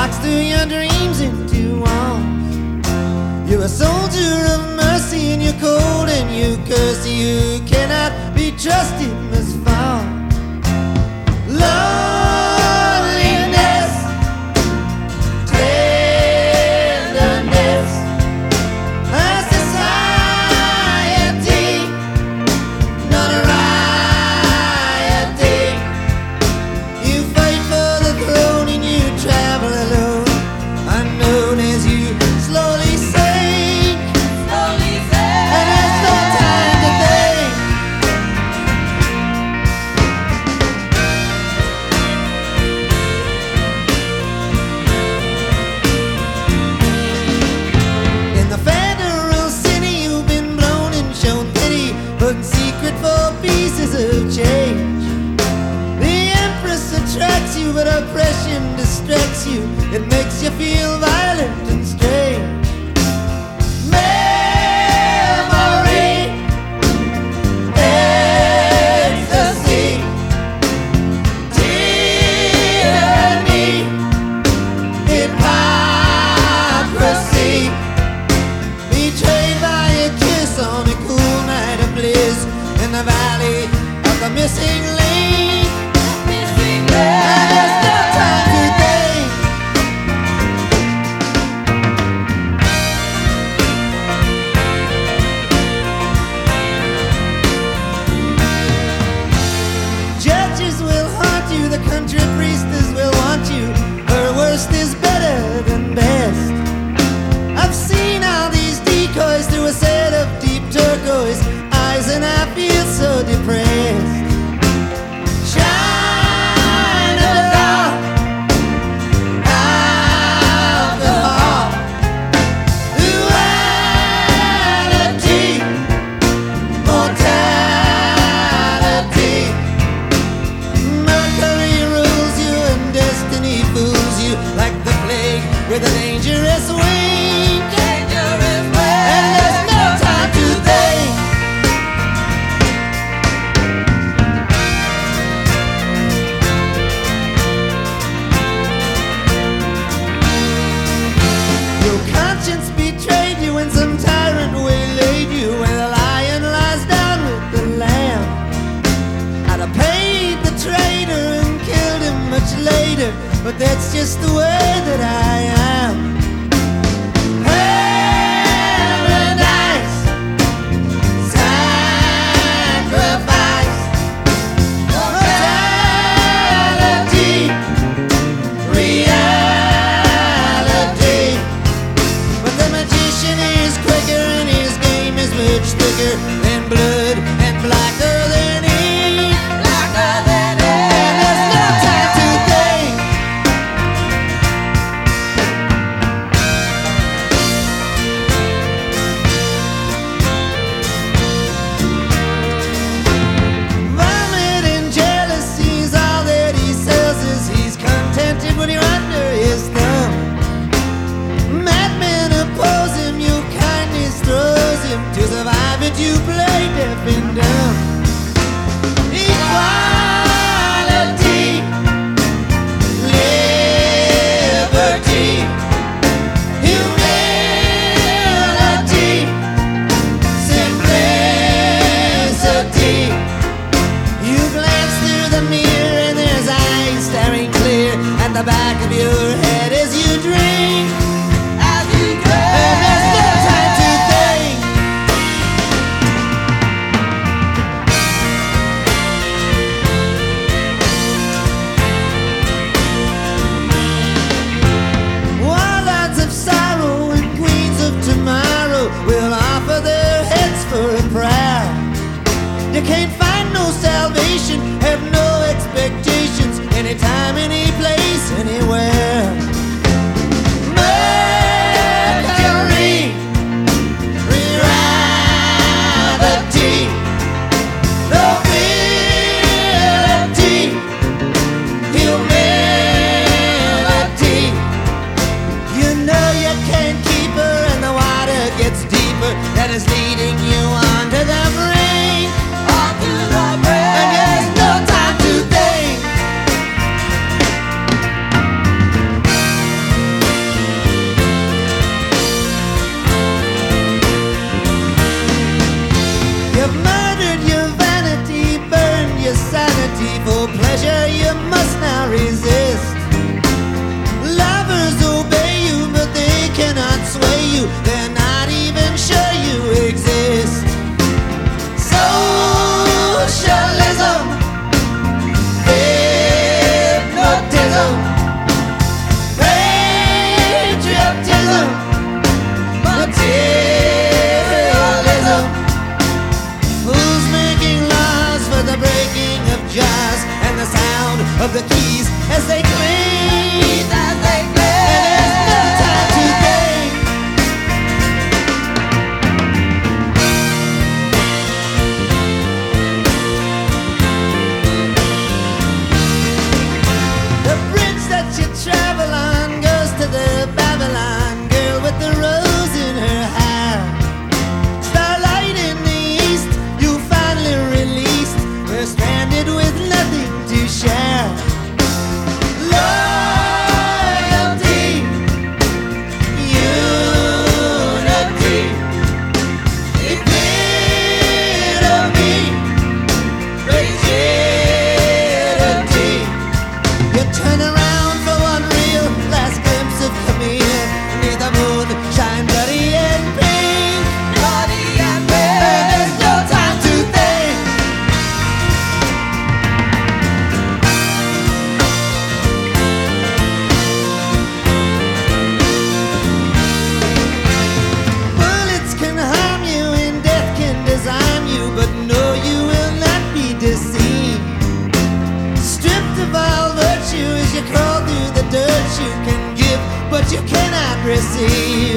walks through your dreams into walls. You're a soldier of mercy and you're cold and you curse. You cannot be trusted, must fall. Loneliness, tenderness, a society, not a riot. You fight for the throne and you travel alone, unknown as you slowly sink. And there's no time to think. In the federal city you've been blown and shown pity, but in secret for pieces of change. The empress attracts you, but oppression distracts you. It makes you feel violent and strange. Memory, ecstasy, tyranny, hypocrisy, betrayed by a kiss on a cool night of bliss in the valley of the missing link. And there's no time to think. Judges will haunt you, the country priestess will want you. Her worst is better than best. I've seen all these decoys through a set of deep turquoise eyes, and I feel so depressed. Shine of it all, alcohol, duality, mortality. Mercury rules you and destiny fools you like the plague with a dangerous wing. And there's no time to think. Your conscience betrayed you and some tyrant waylaid you, where the lion lies down with the lamb. I'd have paid the traitor and killed him much later, but that's just the way that I am. Paradise, sacrifice, mortality, reality. But the magician is quicker and his game is much thicker than blood and blacker than ink. And there's no time to think. Vomit and jealousy is all that he sells us. He's contented when you're under his thumb. Madmen oppose him, your kindness throws him. To survive it you play deaf and dumb. Equality, liberty, humility, simplicity. You glance through the mirror and there's eyes staring clear at the back of your head as you drink. And there's no time to think. Warlords of sorrow and queens of tomorrow will offer their heads for a prayer. You can't find no salvation, have no expectations, anytime, any place, anywhere. of the keys as they cling. And there's no time to think. The bridge that you travel on goes to the Babylon girl with the rose in her hair. Starlight in the east, you finally released. We're stranded with nothing to share. Loyalty, unity, epitome, rigidity. You turn around for one real last glimpse of Camille. Neath the moon, shine bloody and pink. Bloody and pink. And there's no time to think. Bullets can harm you and death can disarm you, but no, you will not be deceived. Stripped of all virtue as you crawl through the dirt, you can give, but you cannot receive.